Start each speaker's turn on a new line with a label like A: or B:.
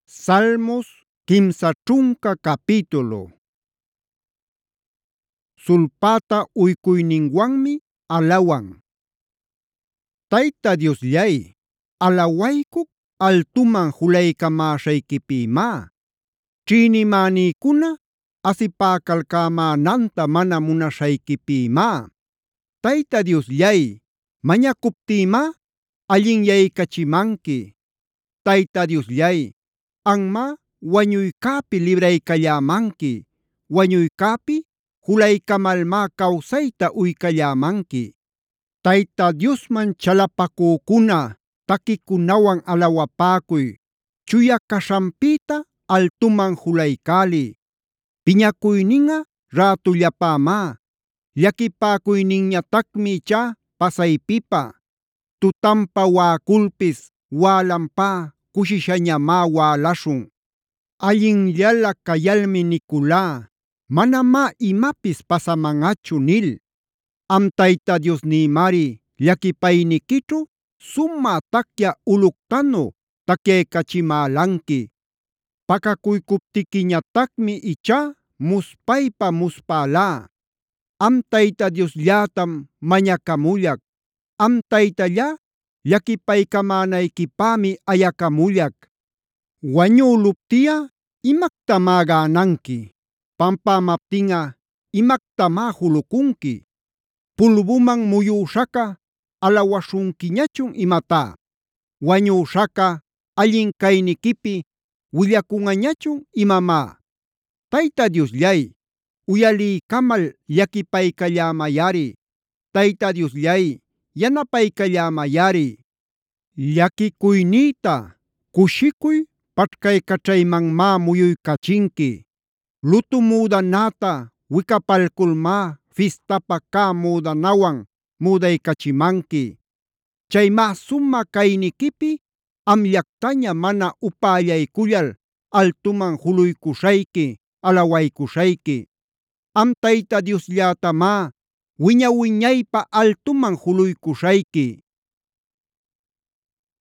A: Salmos kimsa ćhunka capítulo. Sulpata uykuyninwanmi alawan. Tayta Diosllay, alawaykuq altuman julaykamäśhaykipïmá. Ćhïnimänïkuna asipäkalcämänanta mana munaśhaykipïmá. Tayta Diosllay, mañakuptïmá allinyaykachïmanki. Tayta Diosllay, anmá wañuycäpi libraycallämanki. Wañuycäpi julaycamalmá kawsayta uykällämanki. Tayta Diosman chalapacücuna taquicunawan alawapäcuy. Chuya caśhanpïta altuman julaycäliy. Piñacuyninꞌa rätullapämá. Llaquipäcuyninñatacmi ichá pasaypipa. Tutanpa wäculpis wälanpá cushishañamá wälaśhun. Allinllala cayalmi niculá: “Manamá imapis pasamanꞌachu” nil. Am Tayta Diosnïmari llaquipayniquićhu sumä tacyä ulꞌuctanu tacyaycachimälanki. Pacacuykuptiquiñatacmi ichá muspaypa muspälá. Am Tayta Diosllätam mañacamullac. Am Taytallá llaquipaycamänayquipämi ayacamullac. Wañüluptiꞌa ¿imactamá gänanki? Pampämaptinꞌa ¿imactamá julucunki? ¿Pulbuman muyüśhaca alawaśhunquiñachun imatá? ¿Wañüśhaca allin cayniquipi willacunꞌañachun imamá? Tayta Diosllay, uyaliycamal llaquipaycallämayꞌari. Tayta Diosllay, yanapaycallämayꞌari. Llaquicuynïta cushicuy paćhcaycaćhaymanmá muyuycachinki. Lutu müdanäta wicapalculmá fistapa cä müdanawan müdaycachimanki. Chaymá sumä cayniquipi amllactaña mana upällaycullal altuman juluycuśhayki, alawaycuśhayki. Am Tayta Diosllätamá wiña-wiñaypä altuman juluycuśhayki.